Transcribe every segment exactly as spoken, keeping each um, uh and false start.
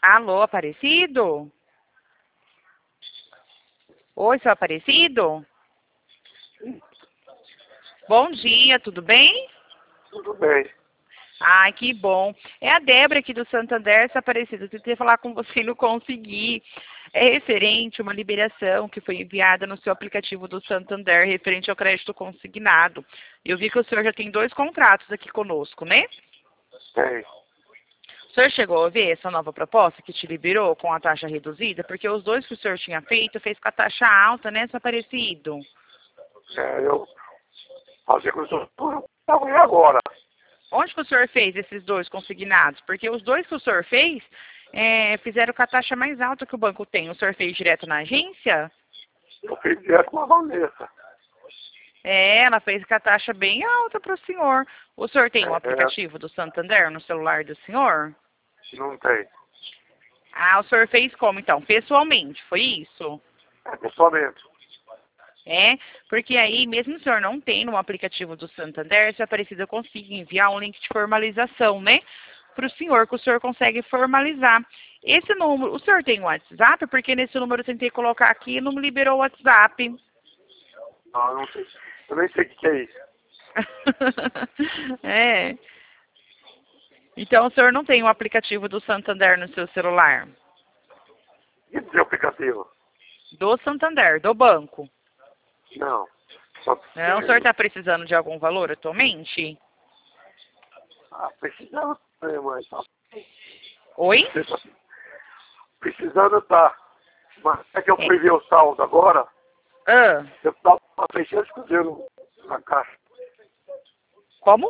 Alô, Aparecido? Oi, seu Aparecido? Bom dia, tudo bem? Tudo bem. Ai, que bom. É a Débora aqui do Santander, seu Aparecido. Eu tentei falar com você e não consegui. É referente a uma liberação que foi enviada no seu aplicativo do Santander, referente ao crédito consignado. Eu vi que o senhor já tem dois contratos aqui conosco, né? Tem. O senhor chegou a ver essa nova proposta que te liberou com a taxa reduzida? Porque os dois que o senhor tinha feito, fez com a taxa alta, né, seu Aparecido? É, eu fazer com isso tudo agora. Onde que o senhor fez esses dois consignados? Porque os dois que o senhor fez, é, fizeram com a taxa mais alta que o banco tem. O senhor fez direto na agência? Eu fiz direto com a Vanessa. É, ela fez com a taxa bem alta para o senhor. O senhor tem um É, aplicativo do Santander no celular do senhor? não tem. Ah, o senhor fez como então? Pessoalmente, foi isso? É pessoalmente. É, porque aí, mesmo se o senhor não tem no aplicativo do Santander, se a Aparecida consiga enviar um link de formalização, né? Para o senhor, que o senhor consegue formalizar. Esse número, o senhor tem o WhatsApp? Porque nesse número eu tentei colocar aqui e não me liberou o WhatsApp. Ah, não sei. Eu nem sei o que que é isso. É. Então o senhor não tem o aplicativo do Santander no seu celular? E o aplicativo? Do Santander, do banco. Não. Só Não, o senhor está precisando de algum valor atualmente? Ah, precisando, né, mas tá. Oi? Precisando tá. Mas é que eu É. fui ver o saldo agora, Ah, eu tava com seiscentos cruzeiros na caixa. como?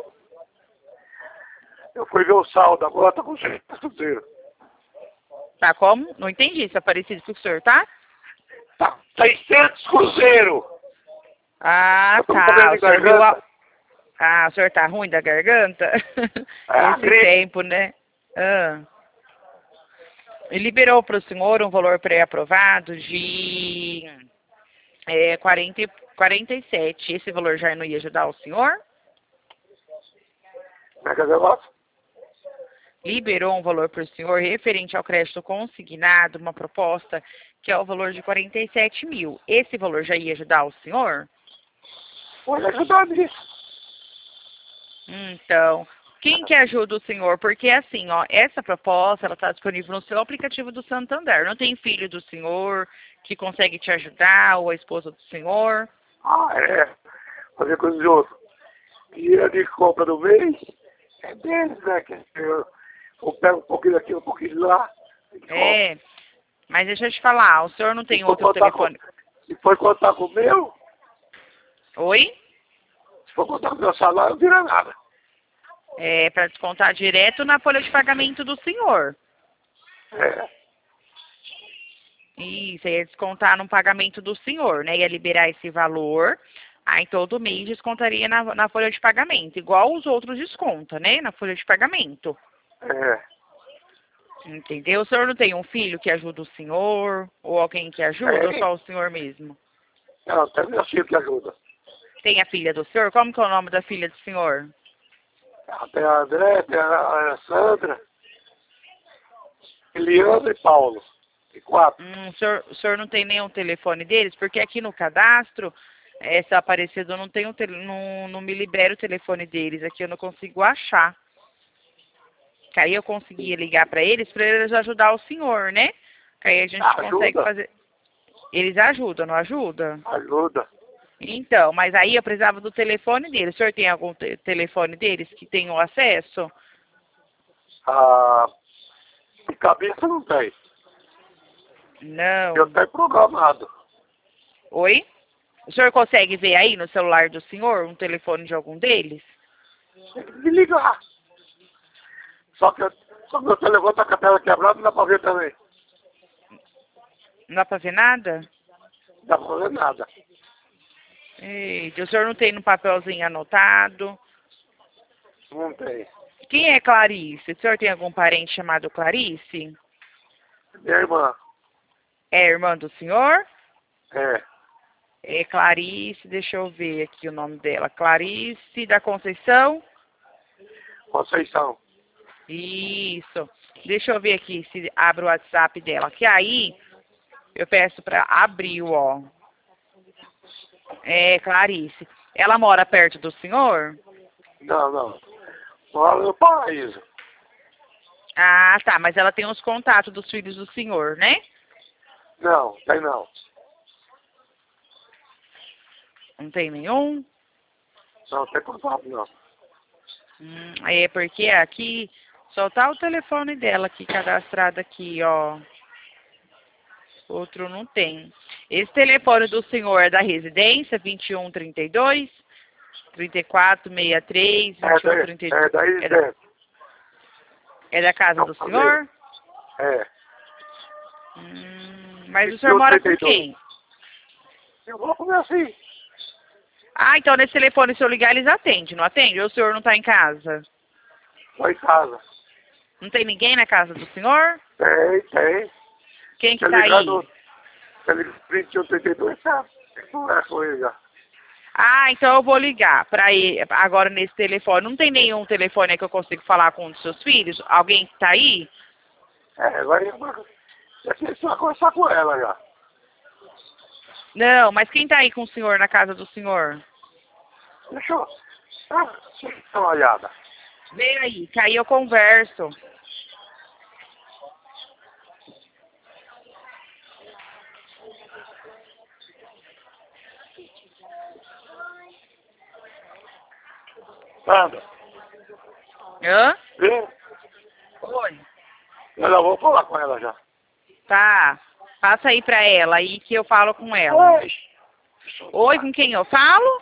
Eu fui ver o saldo agora, tá com seiscentos cruzeiros. Tá como? Não entendi, se é parecido com o senhor, tá? Tá, seiscentos cruzeiros! Ah, Eu tô com tá. problema O de senhor viu a... garganta. Ah, o senhor tá ruim da garganta? É, a Esse gripe. tempo, né? Ah. E liberou para o senhor um valor pré-aprovado de é, quarenta, e- quarenta e sete. Esse valor já não ia ajudar o senhor? Como é que é o negócio? Liberou um valor para o senhor referente ao crédito consignado, uma proposta que é o valor de quarenta e sete mil. Esse valor já ia ajudar o senhor? Pode ajudar nisso. Então, quem que ajuda o senhor? Porque assim, ó, essa proposta ela está disponível no seu aplicativo do Santander. Não tem filho do senhor que consegue te ajudar ou a esposa do senhor? Ah, é. Fazer coisa de outro. E a de compra do mês é deles, né? Que eu, eu pego um pouquinho daqui, um pouquinho de lá. E compro. É, mas deixa eu te falar, o senhor não Se tem for outro contar com, telefone? se for contar com o meu, Oi? se for contar com o meu salário, não vira nada. É para descontar direto na folha de pagamento do senhor. É. Isso, ia descontar no pagamento do senhor, né? Ia liberar esse valor, aí todo mês descontaria na, na folha de pagamento, igual os outros desconta, né? Na folha de pagamento. É. Entendeu? O senhor não tem um filho que ajuda o senhor? Ou alguém que ajuda? Ou É. só o senhor mesmo? Não, tem meu filho que ajuda. Tem a filha do senhor? Como que é o nome da filha do senhor? Tem a André, tem a Sandra, Eliana e Paulo. E quatro. Hum, o, senhor, o senhor não tem nenhum telefone deles? Porque aqui no cadastro, essa Aparecida não tem um tele, não, não me libera o telefone deles. Aqui eu não consigo achar. Que aí eu conseguia ligar para eles, para eles ajudar o senhor, né? Que aí a gente consegue Ajuda. fazer... Eles ajudam, não ajuda? Ajuda. Então, mas aí eu precisava do telefone deles. O senhor tem algum te telefone deles que tenham acesso? Ah, de cabeça não tem. Não. Eu tenho programado. Oi? O senhor consegue ver aí no celular do senhor um telefone de algum deles? Tem que me ligar. Só que, eu- só que meu telefone tá com a tela quebrada, não dá pra ver também. Não dá pra ver nada? Não dá pra ver nada. Eita, o senhor não tem no papelzinho anotado? Não tem. Quem é Clarice? O senhor tem algum parente chamado Clarice? Minha irmã. É irmã do senhor? É. É Clarice, deixa eu ver aqui o nome dela. Clarice da Conceição? Conceição. Isso. Deixa eu ver aqui se abre o WhatsApp dela. Que aí eu peço pra abrir, ó. É, Clarice. Ela mora perto do senhor? Não, não. Mora no Paraíso. Ah, tá. Mas ela tem os contatos dos filhos do senhor, né? Não, tem não. Não tem nenhum? Não, tem contato não. Hum, é porque aqui só tá o telefone dela aqui cadastrado aqui, ó. Outro não tem. Esse telefone do senhor é da residência, vinte e um, trinta e dois, trinta e quatro, sessenta e três, É vinte e um, daí, trinta e dois. é daí É da, dentro. é da casa Não, do senhor? É. Hum, mas o senhor mora com quem? Eu vou comer assim. Ah, então nesse telefone, se eu ligar, eles atendem, não atende? Ou o senhor não tá em casa? Lá em casa. Não tem ninguém na casa do senhor? Tem, tem. Quem que Tá tá aí? ligado? Tá ligado? vinte e um, trinta e dois, sabe? Tem que conversar com ele já. Ah, então eu vou ligar para ele agora nesse telefone. Não tem nenhum telefone aí que eu consigo falar com um dos seus filhos? Alguém que tá aí? É, agora eu vou... Já tinha que conversar com ela já. Não, mas quem tá aí com o senhor na casa do senhor? Deixa eu... Ah, deixa eu dar uma olhada. Vem aí, que aí eu converso. Anda. Hã? Vem. Oi. Eu já vou falar com ela já. Tá. Passa aí pra ela aí que eu falo com ela. Oi. Oi, com quem eu falo?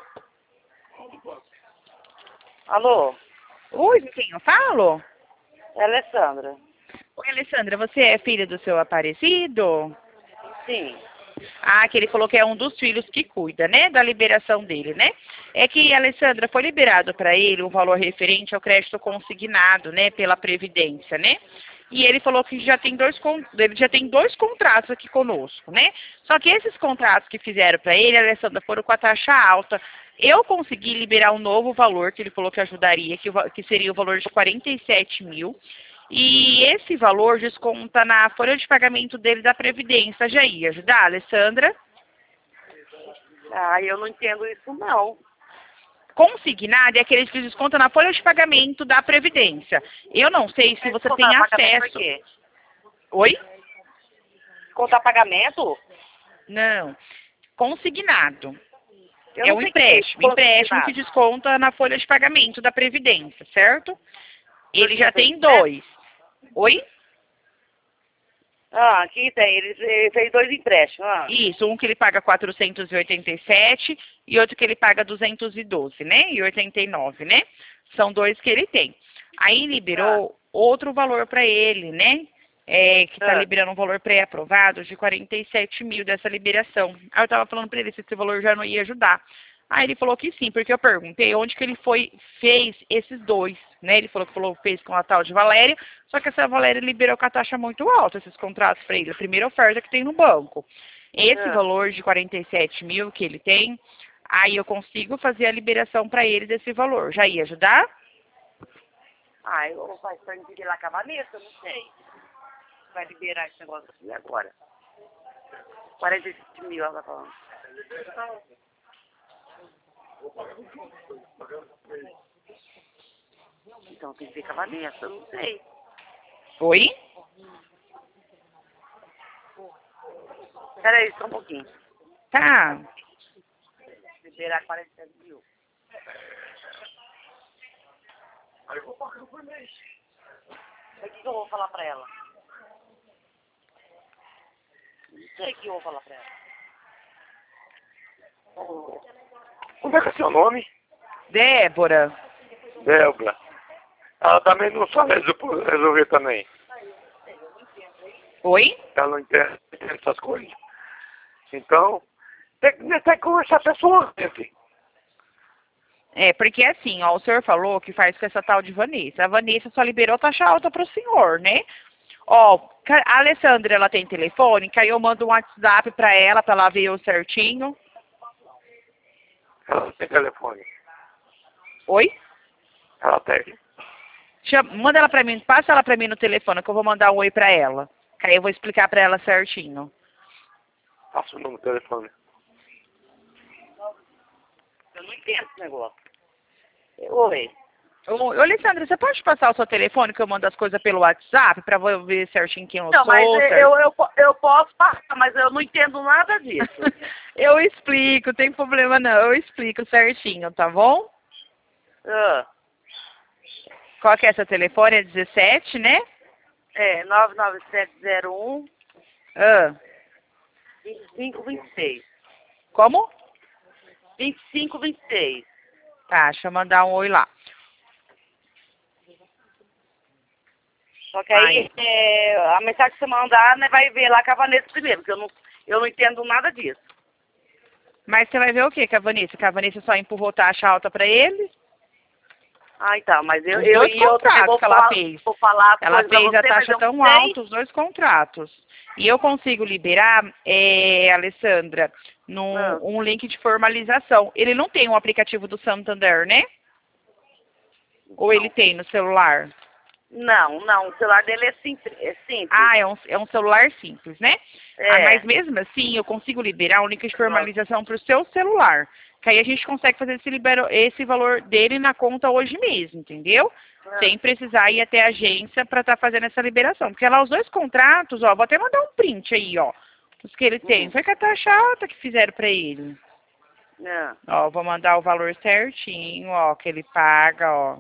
Alô, Oi, com quem eu falo? é a Alessandra. Oi, Alessandra, você é filha do seu Aparecido? Sim. Ah, que ele falou que é um dos filhos que cuida, né, da liberação dele, né? É que, Alessandra, foi liberado para ele um valor referente ao crédito consignado, né, pela Previdência, né? E ele falou que já tem dois, con- ele já tem dois contratos aqui conosco, né? Só que esses contratos que fizeram para ele, Alessandra, foram com a taxa alta. Eu consegui liberar um novo valor, que ele falou que ajudaria, que, o va- que seria o valor de quarenta e sete mil. E esse valor desconta na folha de pagamento dele da Previdência. Já ia ajudar, Alessandra? Ah, eu não entendo isso não. Consignado é aquele que desconta na folha de pagamento da Previdência. Eu não sei se você tem Descontar pagamento acesso. por quê? Oi? Descontar pagamento? Não. Consignado. Eu É não um sei o que é isso, empréstimo. Empréstimo que consignado. desconta na folha de pagamento da Previdência, certo? Ele já tem Né? dois. Oi? Ah, aqui tem, ele ele fez dois empréstimos. Ah. Isso, um que ele paga quatrocentos e oitenta e sete e outro que ele paga duzentos e doze, né? E oitenta e nove, né? São dois que ele tem. Aí liberou outro valor para ele, né? É, que está Ah. liberando um valor pré-aprovado de quarenta e sete mil dessa liberação. Aí eu estava falando para ele se esse valor já não ia ajudar. Aí ele falou que sim, porque eu perguntei onde que ele foi, fez esses dois, né? Ele falou que falou, fez com a tal de Valéria, só que essa Valéria liberou com a taxa muito alta esses contratos para ele, a primeira oferta que tem no banco. Esse Ah. valor de quarenta e sete mil que ele tem, aí eu consigo fazer a liberação para ele desse valor. Já ia ajudar? Ah, eu faço pra me lá com a Vanessa, eu não sei. Vai liberar esse negócio aqui agora. quarenta e sete mil, ela tá falando. Então tem que ver com a Vanessa, eu não sei. Oi? Peraí, só um pouquinho. Tá. Liberar quarenta e sete mil. O que que eu vou falar pra ela? Não sei o que eu vou falar pra ela. Como é que é seu nome? Débora. Débora. Ela também não sabe resol- resolver também. Oi? Ela não entende essas coisas. Então, tem, que- tem que conversar pessoalmente. É, porque assim, ó, o senhor falou que faz com essa tal de Vanessa. A Vanessa só liberou taxa alta pro senhor, né? Ó, ca- a Alessandra, ela tem telefone, que aí eu mando um WhatsApp pra ela, pra ela ver o certinho. Ela tem telefone. Oi? Ela tem. Chama, manda ela pra mim, passa ela pra mim no telefone, que eu vou mandar um oi pra ela. Que aí eu vou explicar pra ela certinho. Passa o número do telefone. Eu não entendo esse negócio. Oi. Ô, ô, Alessandra, você pode passar o seu telefone que eu mando as coisas pelo WhatsApp pra eu ver certinho quem eu Não, sou? mas certo? eu, eu, eu posso passar, mas eu não entendo nada disso. Eu explico, tem problema não, eu explico certinho, tá bom? Ah, Qual que é seu telefone? É dezessete, né? é, nove nove sete zero um, Ah, vinte e cinco vinte e seis. como? vinte e cinco vinte e seis. Tá, deixa eu mandar um oi lá. Só que aí, Ai. é, a mensagem que você mandar, né, vai ver lá com a Vanessa primeiro, porque eu não, eu não entendo nada disso. Mas você vai ver o que com a Vanessa? Que a Vanessa só empurrou taxa alta pra ele? Ah, então, mas eu, Os eu, dois e eu também contratos vou que ela falar, fez. vou falar as Ela coisas pra fez a você, mas taxa eu tão não sei. alta, os dois contratos. E eu consigo liberar, é, Alessandra, num, Ah. um link de formalização. Ele não tem um aplicativo do Santander, né? Ou ele tem no celular? Não, não, o celular dele é simples. É simples. Ah, é um, é um celular simples, né? É. Ah, mas mesmo assim, eu consigo liberar um link de formalização para o seu celular. Que aí a gente consegue fazer esse, libero, esse valor dele na conta hoje mesmo, entendeu? Ah. Sem precisar ir até a agência para estar fazendo essa liberação. Porque lá os dois contratos, ó, vou até mandar um print aí, ó. Os que ele tem. Uhum. Foi com a taxa alta que fizeram para ele. Não. Ó, vou mandar o valor certinho, ó, que ele paga, ó.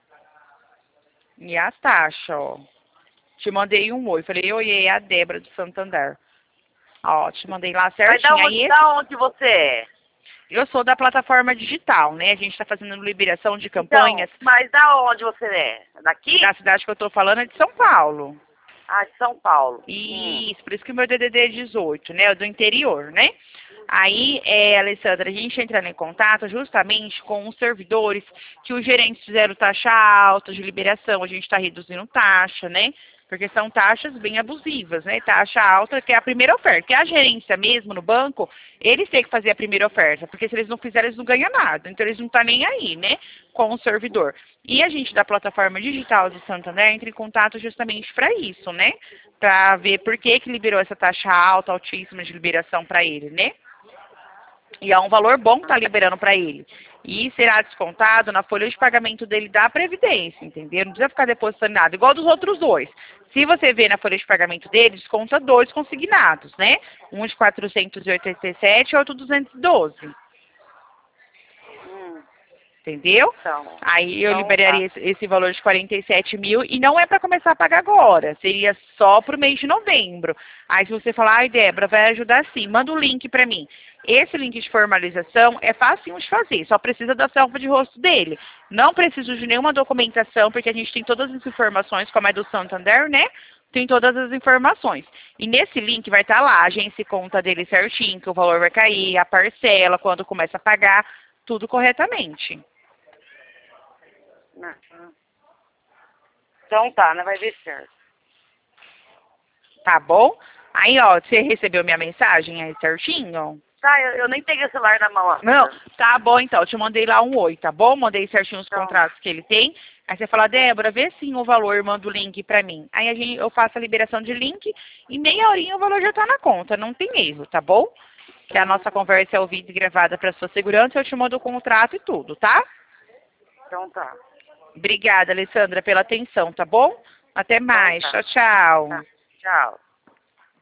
E as taxas, ó. Te mandei um oi. Falei, oi, é a Débora do Santander. Ó, te mandei lá Mas certinho. da Aí onde, esse, da onde você é? eu sou da plataforma digital, né? A gente está fazendo liberação de campanhas. Então, mas da onde você é? Daqui? Da cidade que eu tô falando é de São Paulo. Ah, de São Paulo. Isso, por isso que o meu D D D é dezoito, né? É do interior, né? Aí, é, Alessandra, a gente entrando em contato justamente com os servidores que os gerentes fizeram taxa alta de liberação, a gente está reduzindo taxa, né? Porque são taxas bem abusivas, né? Taxa alta, que é a primeira oferta. Que a gerência mesmo no banco, eles têm que fazer a primeira oferta, porque se eles não fizerem, eles não ganham nada. Então, eles não estão nem aí, né? Com o servidor. E a gente da plataforma digital do Santander entra em contato justamente para isso, né? Para ver por que que liberou essa taxa alta, altíssima de liberação para ele, né? E é um valor bom que está liberando para ele. E será descontado na folha de pagamento dele da Previdência, entendeu? Não precisa ficar depositando nada, igual dos outros dois. Se você vê na folha de pagamento dele, desconta dois consignados, né? Um de quatrocentos e oitenta e sete e outro duzentos e doze. Hum, Entendeu? então, Aí eu então liberaria tá. esse, esse valor de quarenta e sete mil e não é para começar a pagar agora, seria só para o mês de novembro. Aí se você falar, ai Débora, vai ajudar sim, manda o link para mim. Esse link de formalização é fácil de fazer, só precisa da selfie de rosto dele. Não preciso de nenhuma documentação, porque a gente tem todas as informações, como é do Santander, né? Tem todas as informações. E nesse link vai estar lá a agência e conta dele certinho, que o valor vai cair, a parcela, quando começa a pagar, tudo corretamente. Uhum. Então tá, né? Vai ver certo. Tá bom? Aí, ó, você recebeu minha mensagem aí certinho? Tá, eu, eu nem peguei o celular na mão. Não, tá bom então, eu te mandei lá um oi, tá bom? Mandei certinho os Então. contratos que ele tem. Aí você fala, Débora, vê sim o valor, manda o link pra mim. Aí a gente, eu faço a liberação de link e meia horinha o valor já tá na conta, não tem erro, tá bom? Que a nossa conversa é ouvida e gravada pra sua segurança, eu te mando o contrato e tudo, tá? Então tá. Obrigada, Alessandra, pela atenção, tá bom? Até mais. Então tá. Tchau, tchau. Tá. Tchau.